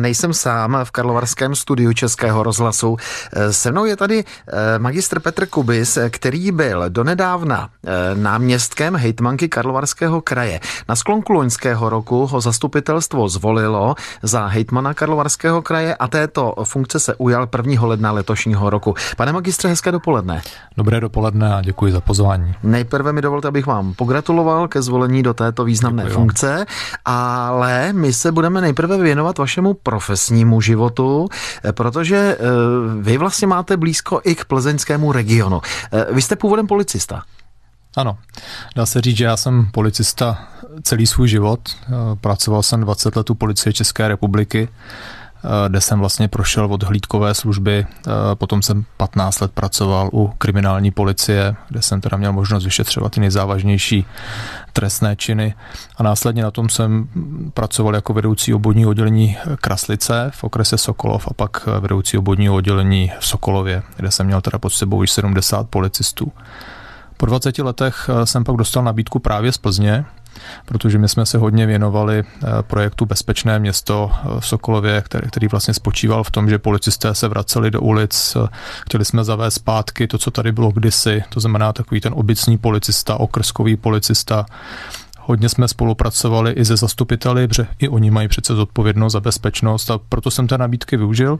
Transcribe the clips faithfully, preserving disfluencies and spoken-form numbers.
nejsem sám v karlovarském studiu Českého rozhlasu. Se mnou je tady magistr Petr Kubis, který byl donedávna náměstkem hejtmanky Karlovarského kraje. Na sklonku loňského roku ho zastupitelstvo zvolilo za hejtmana Karlovarského kraje a této funkce se ujal prvního ledna letošního roku. Pane magistře, hezké dopoledne. Dobré dopoledne a děkuji za pozvání. Nejprve mi dovolte, abych vám pogratuloval ke zvolení do této významné děkuji funkce, vám. Ale my se budeme nejprve věnovat vašemu profesnímu životu, protože vy vlastně máte blízko i k plzeňskému regionu. Vy jste původem policista. Ano, dá se říct, že já jsem policista celý svůj život. Pracoval jsem dvacet let u Policie České republiky, kde jsem vlastně prošel od hlídkové služby, potom jsem patnáct let pracoval u kriminální policie, kde jsem teda měl možnost vyšetřovat ty nejzávažnější trestné činy a následně na tom jsem pracoval jako vedoucí obvodního oddělení Kraslice v okrese Sokolov a pak vedoucí obvodního oddělení v Sokolově, kde jsem měl teda pod sebou již sedmdesát policistů. Po dvaceti letech jsem pak dostal nabídku právě z Plzně, protože my jsme se hodně věnovali projektu Bezpečné město v Sokolově, který, který vlastně spočíval v tom, že policisté se vraceli do ulic, chtěli jsme zavést zpátky to, co tady bylo kdysi, to znamená takový ten obecní policista, okrskový policista. Hodně jsme spolupracovali i se zastupiteli, protože i oni mají přece zodpovědnost za bezpečnost a proto jsem té nabídky využil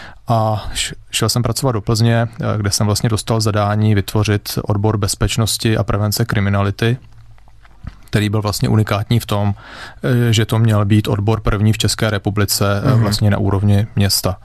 a šel jsem pracovat do Plzně, kde jsem vlastně dostal zadání vytvořit odbor bezpečnosti a prevence kriminality, který byl vlastně unikátní v tom, že to měl být odbor první v České republice mm-hmm. vlastně na úrovni města.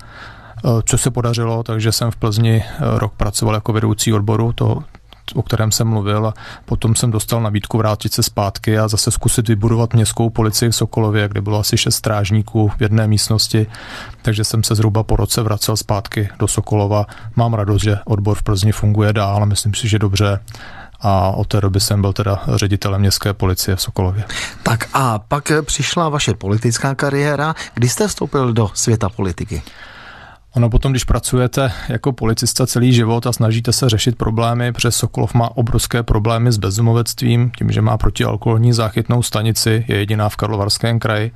Co se podařilo, takže jsem v Plzni rok pracoval jako vedoucí odboru, to, o kterém jsem mluvil, a potom jsem dostal nabídku vrátit se zpátky a zase zkusit vybudovat městskou policii v Sokolově, kde bylo asi šest strážníků v jedné místnosti, takže jsem se zhruba po roce vracel zpátky do Sokolova. Mám radost, že odbor v Plzni funguje dál, myslím si, že dobře. A od té doby jsem byl teda ředitelem městské policie v Sokolově. Tak a pak přišla vaše politická kariéra. Kdy jste vstoupil do světa politiky? Ono potom, když pracujete jako policista celý život a snažíte se řešit problémy, protože Sokolov má obrovské problémy s bezdomovectvím, tím, že má protialkoholní záchytnou stanici, je jediná v Karlovarském kraji.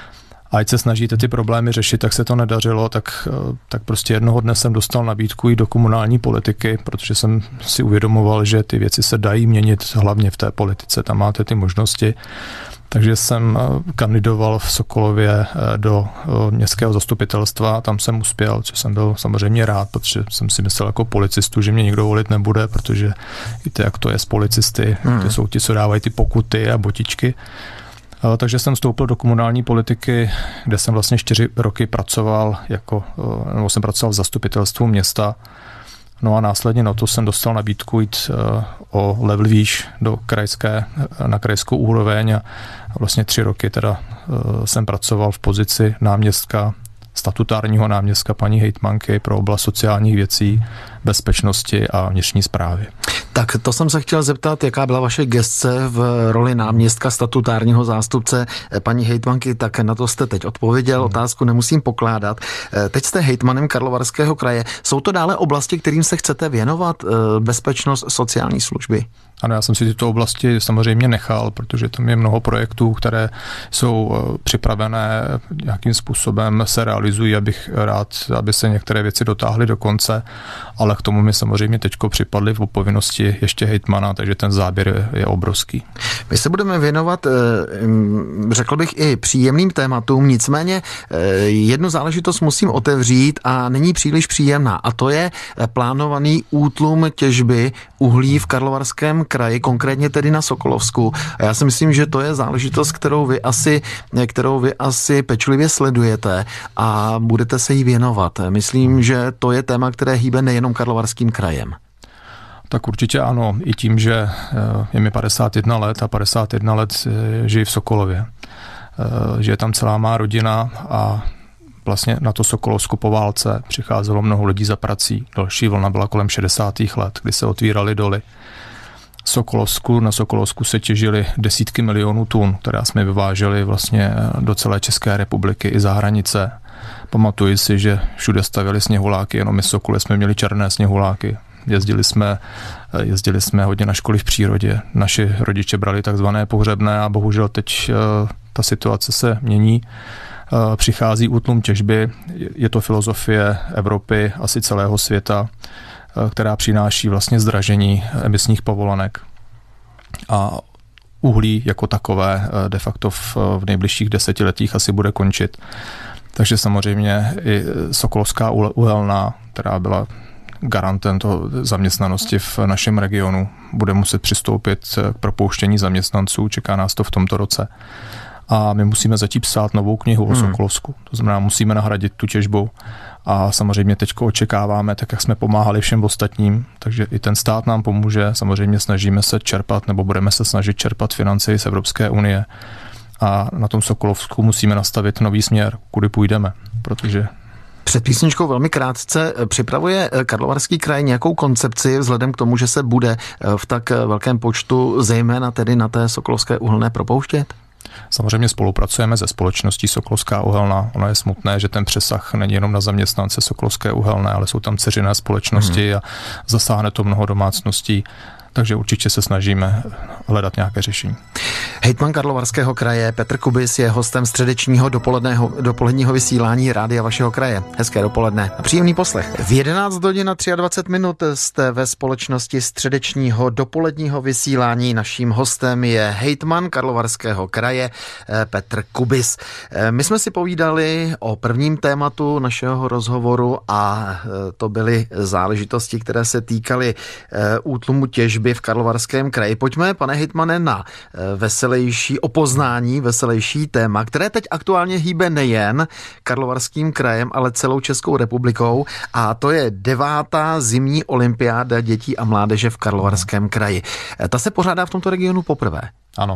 A ať se snažíte ty problémy řešit, tak se to nedařilo, tak, tak prostě jednoho dne jsem dostal nabídku i do komunální politiky, protože jsem si uvědomoval, že ty věci se dají měnit hlavně v té politice, tam máte ty možnosti. Takže jsem kandidoval v Sokolově do městského zastupitelstva, tam jsem uspěl, což jsem byl samozřejmě rád, protože jsem si myslel jako policistu, že mě nikdo volit nebude, protože víte, jak to je s policisty, hmm. to jsou ti, co dávají ty pokuty a botičky. Takže jsem vstoupil do komunální politiky, kde jsem vlastně čtyři roky pracoval, jako, nebo jsem pracoval v zastupitelstvu města. No a následně na to jsem dostal nabídku jít o level výš do krajské, na krajskou úroveň a vlastně tři roky teda jsem pracoval v pozici náměstka, statutárního náměstka paní hejtmanky pro oblast sociálních věcí, bezpečnosti a vnitřní správy. Tak to jsem se chtěl zeptat, jaká byla vaše gesce v roli náměstka statutárního zástupce paní hejtmanky, tak na to jste teď odpověděl, hmm. otázku nemusím pokládat. Teď jste hejtmanem Karlovarského kraje. Jsou to dále oblasti, kterým se chcete věnovat? Bezpečnost, sociální služby? Ano, já jsem si tyto oblasti samozřejmě nechal, protože tam je mnoho projektů, které jsou připravené, nějakým způsobem se realizují, abych rád, aby se některé věci dotáhly do konce, ale k tomu mi samozřejmě teďko připadly v povinnosti ještě hejtmana, takže ten záběr je obrovský. My se budeme věnovat, řekl bych, i příjemným tématům, nicméně jednu záležitost musím otevřít a není příliš příjemná, a to je plánovaný útlum těžby uhlí v Karlovarském kraji, konkrétně tedy na Sokolovsku. A já si myslím, že to je záležitost, kterou vy asi, kterou vy asi pečlivě sledujete a budete se jí věnovat. Myslím, že to je téma, které hýbe nejenom Karlovarským krajem. Tak určitě ano, i tím, že je mi padesát jedna let a padesát jedna let žiji v Sokolově. Že je tam celá má rodina a vlastně na to Sokolovsku po válce přicházelo mnoho lidí za prací. Další vlna byla kolem šedesátých let, kdy se otvíraly doly. Sokolovsku, na Sokolovsku se těžily desítky milionů tun, které jsme vyváželi vlastně do celé České republiky i za hranice. Pamatuji si, že všude stavěli sněhuláky, jenom my Sokoly jsme měli černé sněhuláky. Jezdili jsme, jezdili jsme hodně na školy v přírodě. Naši rodiče brali takzvané pohřebné a bohužel teď ta situace se mění. přichází útlum těžby. Je to filozofie Evropy, asi celého světa, která přináší vlastně zdražení emisních povolenek. A uhlí jako takové de facto v, v nejbližších desetiletích asi bude končit. Takže samozřejmě i Sokolovská uhelná, která byla garantem toho zaměstnanosti v našem regionu, bude muset přistoupit k propouštění zaměstnanců. Čeká nás to v tomto roce. A my musíme začít psát novou knihu o Sokolovsku. To znamená, musíme nahradit tu těžbu. A samozřejmě teď očekáváme, tak jak jsme pomáhali všem ostatním, takže i ten stát nám pomůže. Samozřejmě snažíme se čerpat, nebo budeme se snažit čerpat finance z Evropské unie. A na tom Sokolovsku musíme nastavit nový směr, kudy půjdeme, protože... Před písničkou velmi krátce připravuje Karlovarský kraj nějakou koncepci vzhledem k tomu, že se bude v tak velkém počtu zejména tedy na té Sokolovské uhelné propouštět? Samozřejmě spolupracujeme se společností Sokolovská uhelná. Ono je smutné, že ten přesah není jenom na zaměstnance Sokolovské uhelné, ale jsou tam dceřiné společnosti hmm. a zasáhne to mnoho domácností. Takže určitě se snažíme hledat nějaké řešení. Hejtman Karlovarského kraje Petr Kubis je hostem středečního dopoledního, dopoledního vysílání rádia vašeho kraje. Hezké dopoledne a příjemný poslech. V jedenáct hodin a dvacet tři minut jste ve společnosti středečního dopoledního vysílání. Naším hostem je hejtman Karlovarského kraje Petr Kubis. My jsme si povídali o prvním tématu našeho rozhovoru a to byly záležitosti, které se týkaly útlumu těžby v Karlovarském kraji. Pojďme, pane hejtmane, na veselější opoznání, veselější téma, které teď aktuálně hýbe nejen Karlovarským krajem, ale celou Českou republikou, a to je devátá zimní olympiáda dětí a mládeže v Karlovarském kraji. Ta se pořádá v tomto regionu poprvé. Ano.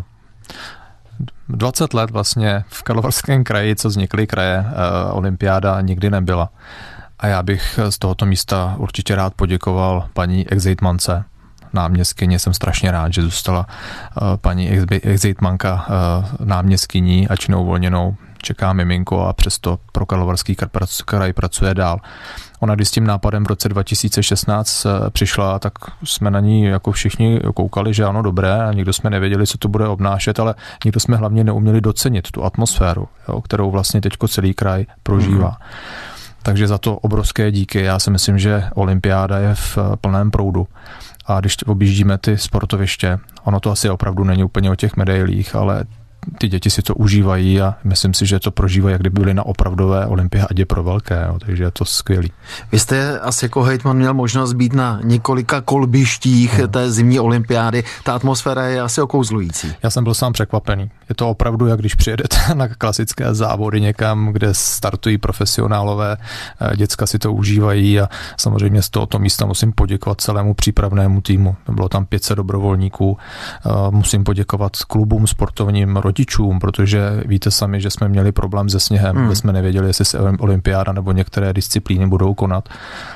dvacet let vlastně v Karlovarském kraji, co vznikly kraje, olympiáda nikdy nebyla. A já bych z tohoto místa určitě rád poděkoval paní exhejtmance, náměstkyně. Jsem strašně rád, že zůstala paní exhejtmanka náměstkyní, ač neuvolněnou. Čeká miminko a přesto pro Karlovarský kraj pracuje dál. Ona, když s tím nápadem v roce dva tisíce šestnáct přišla, tak jsme na ní jako všichni koukali, že ano, dobré, a nikdo jsme nevěděli, co to bude obnášet, ale nikdo jsme hlavně neuměli docenit tu atmosféru, jo, kterou vlastně teďko celý kraj prožívá. Mm. Takže za to obrovské díky. Já si myslím, že olympiáda je v plném proudu. A když objíždíme ty sportoviště, ono to asi opravdu není úplně o těch medailích, ale ty děti si to užívají a myslím si, že to prožívají, jak kdyby byli na opravdové olympiádě pro velké, jo, takže je to skvělý. Vy jste asi jako hejtman měl možnost být na několika kolbištích no. té zimní olympiády. Ta atmosféra je asi okouzlující. Já jsem byl sám překvapený. Je to opravdu, jak když přijedete na klasické závody někam, kde startují profesionálové, děcka si to užívají a samozřejmě z tohoto místa musím poděkovat celému přípravnému týmu. Bylo tam pět set dobrovolníků. Musím poděkovat klubům sportovním, rodičům, protože víte sami, že jsme měli problém se sněhem, hmm. kde jsme nevěděli, jestli se olympiáda nebo některé disciplíny budou konat.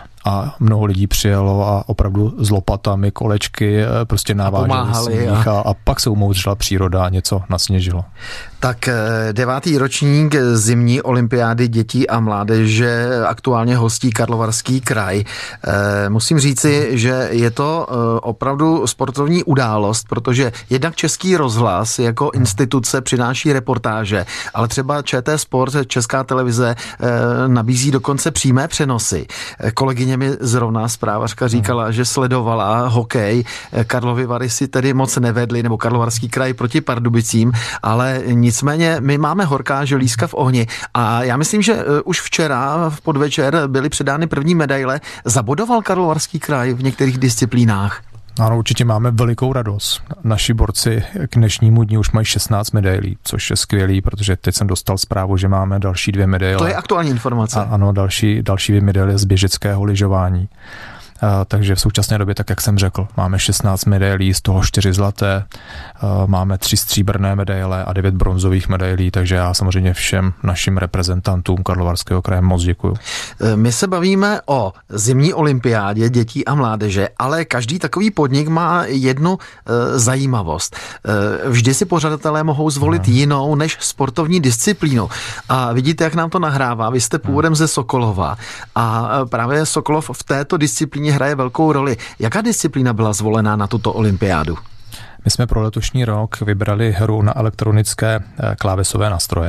A mnoho lidí přijelo a opravdu s lopatami, kolečky prostě naváželi sníh a, a pak se umoudřila příroda a něco nasněžilo. Tak devátý ročník zimní olympiády dětí a mládeže aktuálně hostí Karlovarský kraj. Musím říci, že je to opravdu sportovní událost, protože jednak Český rozhlas jako instituce přináší reportáže, ale třeba ČT Sport, Česká televize, nabízí dokonce přímé přenosy. Kolegyně mi zrovna zprávařka říkala, že sledovala hokej. Karlovy Vary si tedy moc nevedly, nebo Karlovarský kraj proti Pardubicím, ale nicméně my máme horká želízka v ohni a já myslím, že už včera v podvečer byly předány první medaile. Zabodoval Karlovarský kraj v některých disciplínách? Ano, určitě máme velikou radost. Naši borci k dnešnímu dni už mají šestnáct medailí, což je skvělý, protože teď jsem dostal zprávu, že máme další dvě medaile. To je aktuální informace. A, ano, další, další dvě medaile z běžeckého lyžování. Uh, takže v současné době, tak jak jsem řekl, máme šestnáct medailí, z toho čtyři zlaté, uh, máme tři stříbrné medaile a devět bronzových medailí, takže já samozřejmě všem našim reprezentantům Karlovarského kraje moc děkuju. My se bavíme o zimní olympiádě dětí a mládeže, ale každý takový podnik má jednu uh, zajímavost. Uh, vždy si pořadatelé mohou zvolit no. jinou než sportovní disciplínu. A vidíte, jak nám to nahrává. Vy jste původem no. ze Sokolova a právě Sokolov v této disciplíně hraje velkou roli. Jaká disciplína byla zvolená na tuto olympiádu? My jsme pro letošní rok vybrali hru na elektronické klávesové nástroje,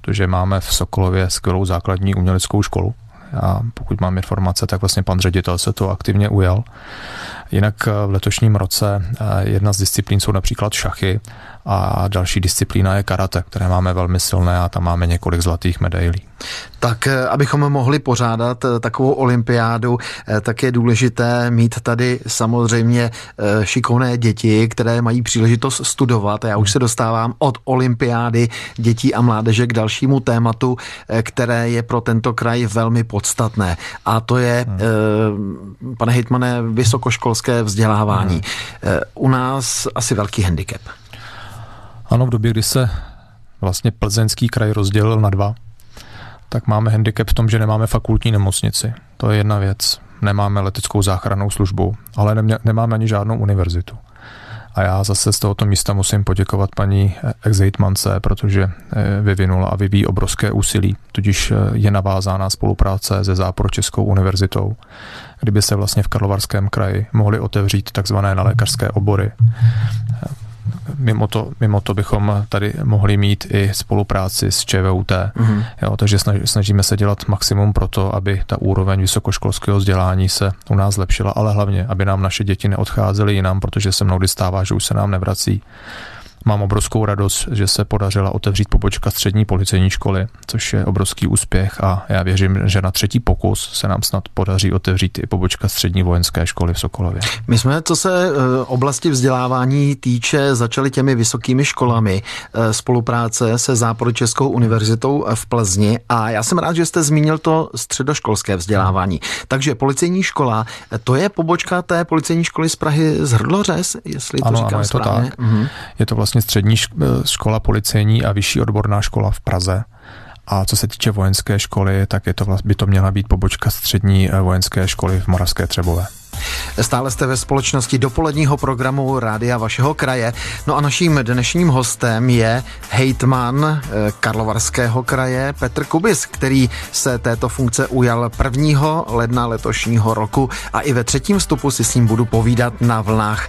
protože máme v Sokolově skvělou základní uměleckou školu. A pokud mám informace, tak vlastně pan ředitel se to aktivně ujal. Jinak v letošním roce jedna z disciplín jsou například šachy a další disciplína je karate, které máme velmi silné a tam máme několik zlatých medailí. Tak abychom mohli pořádat takovou olympiádu, tak je důležité mít tady samozřejmě šikovné děti, které mají příležitost studovat. Já už se dostávám od olympiády dětí a mládeže k dalšímu tématu, které je pro tento kraj velmi podstatné. A to je, hmm. pane hejtmane, vysokoškolské vzdělávání. Hmm. U nás asi velký handicap. Ano, v době, kdy se vlastně Plzeňský kraj rozdělil na dva, tak máme handicap v tom, že nemáme fakultní nemocnici. To je jedna věc. Nemáme leteckou záchrannou službu, ale nemě, nemáme ani žádnou univerzitu. A já zase z tohoto místa musím poděkovat paní ex-hejtmance, protože vyvinula a vyvíjí obrovské úsilí. Tudíž je navázána spolupráce se Západočeskou univerzitou, kdyby se vlastně v Karlovarském kraji mohly otevřít takzvané nelékařské obory. Mimo to, mimo to bychom tady mohli mít i spolupráci s ČVUT. Mm-hmm. Jo, takže snažíme se dělat maximum pro to, aby ta úroveň vysokoškolského vzdělání se u nás zlepšila, ale hlavně, aby nám naše děti neodcházely jinam, protože se mnohdy stává, že už se nám nevrací. Mám obrovskou radost, že se podařila otevřít pobočka střední policejní školy, což je obrovský úspěch a já věřím, že na třetí pokus se nám snad podaří otevřít i pobočka střední vojenské školy v Sokolově. My jsme, co se oblasti vzdělávání týče, začali těmi vysokými školami, spolupráce se Západočeskou univerzitou v Plzni a já jsem rád, že jste zmínil to středoškolské vzdělávání. Takže policejní škola, to je pobočka té policejní školy z Prahy z Hrdlořez, jestli to ano, říkám ano, je správně. To tak. Mhm. Je to vlastně střední škola policejní a vyšší odborná škola v Praze. A co se týče vojenské školy, tak je to, by to měla být pobočka střední vojenské školy v Moravské Třebové. Stále jste ve společnosti dopoledního programu Rádia vašeho kraje. No a naším dnešním hostem je hejtman Karlovarského kraje Petr Kubis, který se této funkce ujal prvního ledna letošního roku a i ve třetím vstupu si s ním budu povídat na vlnách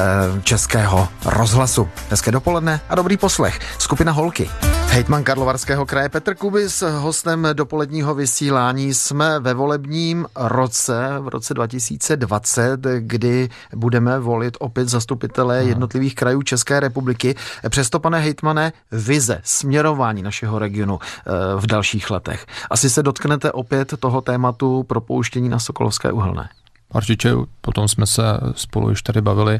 Českého rozhlasu. Hezké dopoledne a dobrý poslech. Skupina Holky. Hejtman Karlovarského kraje Petr Kubis, hostem dopoledního vysílání. Jsme ve volebním roce, v roce dva tisíce dvacet, kdy budeme volit opět zastupitele jednotlivých krajů České republiky. Přesto, pane hejtmane, vize, směrování našeho regionu v dalších letech. Asi se dotknete opět toho tématu propouštění na Sokolovské uhelné. Určitě, potom jsme se spolu již tady bavili.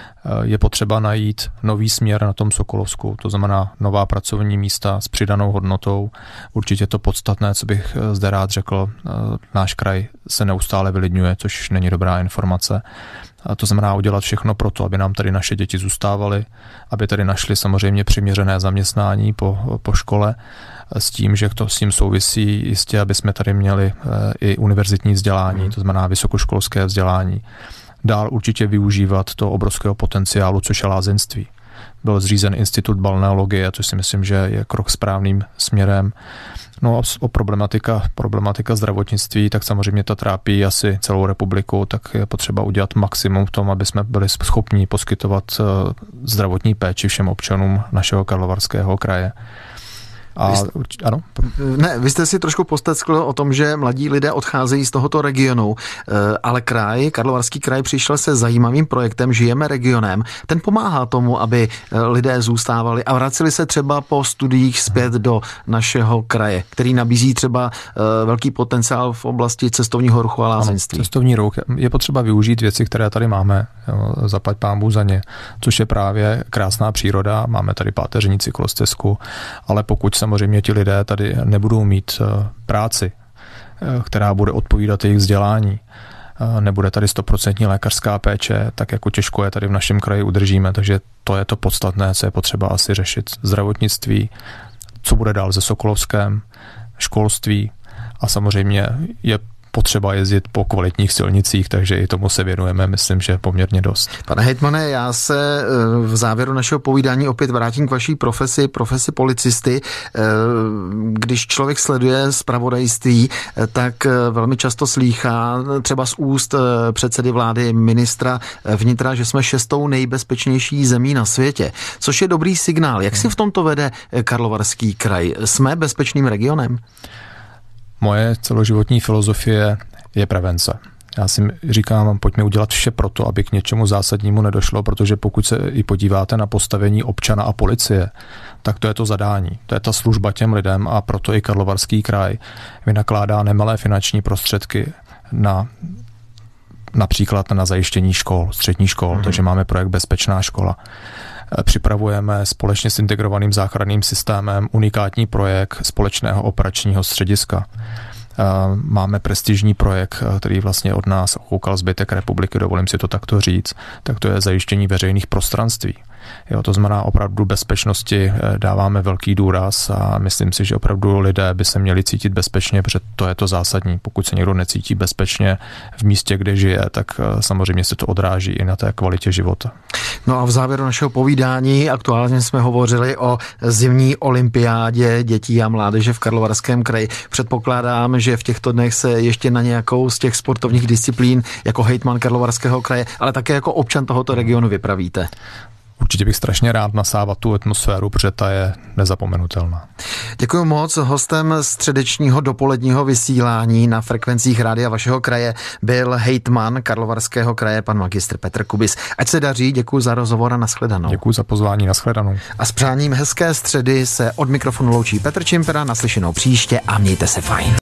Je potřeba najít nový směr na tom Sokolovsku, to znamená nová pracovní místa s přidanou hodnotou. Určitě to podstatné, co bych zde rád řekl, náš kraj se neustále vylidňuje, což není dobrá informace. A to znamená udělat všechno pro to, aby nám tady naše děti zůstávaly, aby tady našli samozřejmě přiměřené zaměstnání po, po škole, s tím, že to s tím souvisí jistě, aby jsme tady měli i univerzitní vzdělání, to znamená vysokoškolské vzdělání. Dál určitě využívat to obrovského potenciálu, což je lázeňství. Byl zřízen institut balneologie, což si myslím, že je krok správným směrem. No a o problematika, problematika zdravotnictví, tak samozřejmě ta trápí asi celou republiku, tak je potřeba udělat maximum v tom, aby jsme byli schopni poskytovat zdravotní péči všem občanům našeho Karlovarského kraje. A, vy jste, ano? Ne, vy jste si trošku posteckl o tom, že mladí lidé odcházejí z tohoto regionu, ale kraj, Karlovarský kraj přišel se zajímavým projektem Žijeme regionem. Ten pomáhá tomu, aby lidé zůstávali a vraceli se třeba po studiích zpět do našeho kraje, který nabízí třeba velký potenciál v oblasti cestovního ruchu a lázeňství. Ano, cestovní ruch. Je potřeba využít věci, které tady máme, zaplať pánbůh za ně, což je právě krásná příroda. Máme tady páteřní cyklostezku, ale pokud samozřejmě ti lidé tady nebudou mít práci, která bude odpovídat jejich vzdělání, nebude tady stoprocentní lékařská péče, tak jako těžko je tady v našem kraji udržíme, takže to je to podstatné, co je potřeba asi řešit. Zdravotnictví, co bude dál se Sokolovském, školství a samozřejmě je potřeba jezdit po kvalitních silnicích, takže i tomu se věnujeme, myslím, že poměrně dost. Pane hejtmane, já se v závěru našeho povídání opět vrátím k vaší profesi, profesi policisty. Když člověk sleduje zpravodajství, tak velmi často slýchá třeba z úst předsedy vlády, ministra vnitra, že jsme šestou nejbezpečnější zemí na světě, což je dobrý signál. Jak si v tomto vede Karlovarský kraj? Jsme bezpečným regionem? Moje celoživotní filozofie je prevence. Já si říkám, pojďme udělat vše proto, aby k něčemu zásadnímu nedošlo, protože pokud se i podíváte na postavení občana a policie, tak to je to zadání. To je ta služba těm lidem a proto i Karlovarský kraj vynakládá nemalé finanční prostředky na například na zajištění škol, středních škol, mm. takže máme projekt Bezpečná škola. Připravujeme společně s integrovaným záchranným systémem unikátní projekt společného operačního střediska. Máme prestižní projekt, který vlastně od nás koukal zbytek republiky, dovolím si to takto říct, tak to je zajištění veřejných prostranství. Jo, to znamená opravdu bezpečnosti dáváme velký důraz a myslím si, že opravdu lidé by se měli cítit bezpečně, protože to je to zásadní. Pokud se někdo necítí bezpečně v místě, kde žije, tak samozřejmě se to odráží i na té kvalitě života. No a v závěru našeho povídání aktuálně jsme hovořili o zimní olympiádě dětí a mládeže v Karlovarském kraji. Předpokládám, že v těchto dnech se ještě na nějakou z těch sportovních disciplín jako hejtman Karlovarského kraje, ale také jako občan tohoto regionu vypravíte. Určitě bych strašně rád nasával tu atmosféru, protože ta je nezapomenutelná. Děkuji moc. Hostem středečního dopoledního vysílání na frekvencích rádia vašeho kraje byl hejtman Karlovarského kraje, pan magistr Petr Kubis. Ať se daří, děkuji za rozhovor a nashledanou. Děkuji za pozvání, nashledanou. A s přáním hezké středy se od mikrofonu loučí Petr Čimpera, naslyšenou příště a mějte se fajn.